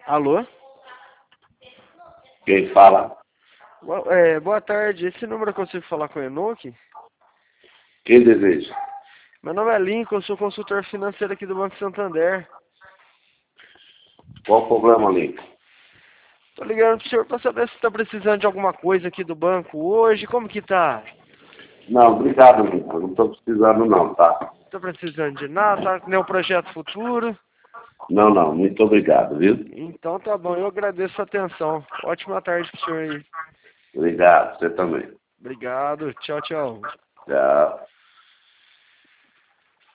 Alô? Quem fala? Boa tarde. Esse número eu consigo falar com o Enoque? Quem deseja? Meu nome é Lincoln, eu sou consultor financeiro aqui do Banco Santander. Qual o problema, Lincoln? Tô ligando pro senhor pra saber se tá precisando de alguma coisa aqui do banco hoje. Como que tá? Não, obrigado, Lincoln. Não estou precisando não, tá? Tá precisando de nada? Tá com nenhum projeto futuro? Não, muito obrigado, viu? Então tá bom, eu agradeço a atenção. Ótima tarde pro senhor aí. Obrigado, você também. Obrigado, tchau, tchau. Tchau.